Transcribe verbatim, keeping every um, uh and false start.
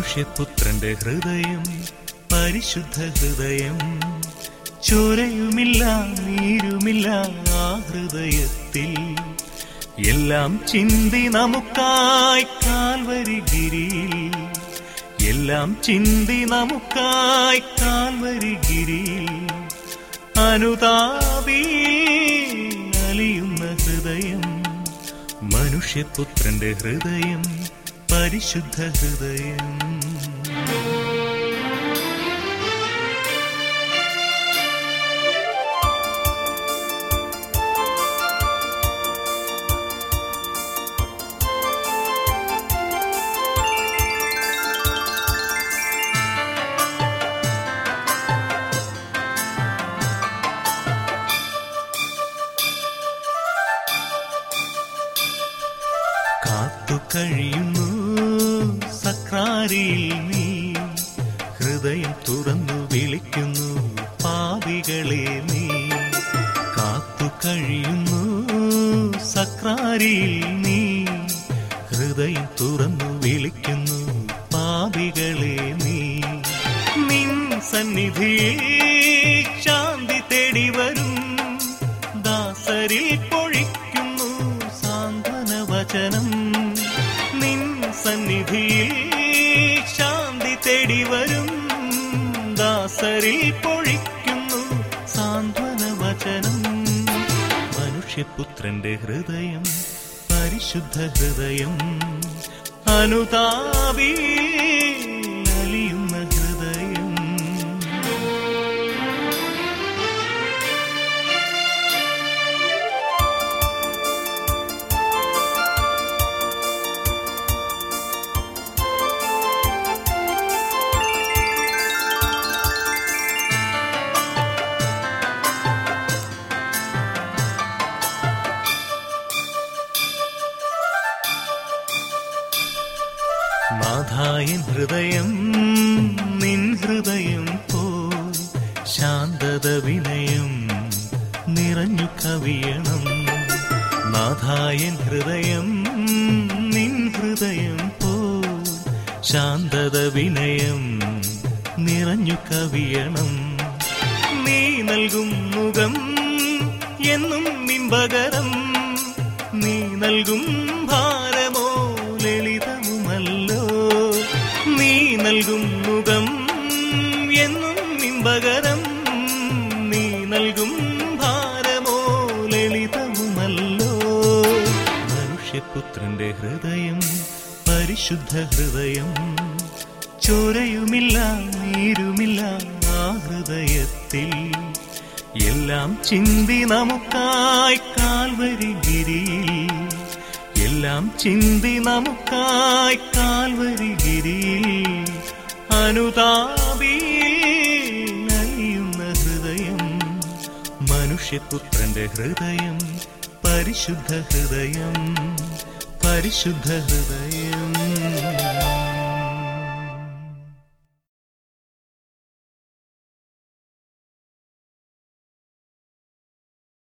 മനുഷ്യപുത്രന്റെ ഹൃദയം പരിശുദ്ധ ഹൃദയം. ചോരയുമില്ല നീരുമില്ല ആ ഹൃദയത്തിൽ. എല്ലാം ചിന്തി നമുക്കായി കാൽവരിഗിരിയിൽ. എല്ലാം ചിന്തി നമുക്കായി കാൽവരിഗിരിയിൽ. അനുതാപി അലിയുന്ന ഹൃദയം മനുഷ്യപുത്രന്റെ ഹൃദയം പരിശുദ്ധ ഹൃദയം. കാത്തു കഴിയുന്നു സക്രാരിയിൽ നീ. ഹൃദയം തുറന്നു വിളിക്കുന്നു പാപികളെ നീ. കാത്തു കഴിയുന്നു സക്രാരിയിൽ നീ. ഹൃദയം തുറന്നു വിളിക്കുന്നു പാപികളെ നീ. നിൻ സന്നിധിയിൽ ശാന്തി തേടി വരും ദാസരിൽ പൊഴിക്കുന്നു സാന്ത്വന വചനം. നിൻ സന്നിധിയിൽ ശാന്തി തേടി വരും ദാസരിൽ പൊഴിക്കുന്നു സാന്ത്വന വചനം. മനുഷ്യപുത്രന്റെ ഹൃദയം പരിശുദ്ധ ഹൃദയം. അനുതാപി അലിയുന്ന ഹൃദയം. നാഥായൻ ഹൃദയം നിൻ ഹൃദയം പോൽ ശാന്തത വിനയം നിറഞ്ഞു കവിയണം. നാഥായൻ ഹൃദയം നിൻ ഹൃദയം പോൽ ശാന്തത വിനയം നിറഞ്ഞു കവിയണം. നീ നൽകും മുഖം എന്നും ഇമ്പകരം. നീ നൽകും ഭാരമോ ലളിതവുമല്ലോ. നീ നൽകും മുഖം എന്നും ഇമ്പകരം. നീ നൽകും ഭാരമോ ലളിതവുമല്ലോ. മനുഷ്യപുത്രന്റെ ഹൃദയം പരിശുദ്ധ ഹൃദയം. ചോരയുമില്ല നീരുമില്ല ആ ഹൃദയത്തിൽ. എല്ലാം ചിന്തി നമുക്കായി കാൽവരിഗിരിയിൽ. എല്ലാം ചിന്തി നമുക്കായി കാൽവരിഗിരിയിൽ. അനുതാപി അലിയുന്ന ഹൃദയം മനുഷ്യപുത്രന്റെ ഹൃദയം പരിശുദ്ധ ഹൃദയം പരിശുദ്ധ ഹൃദയം.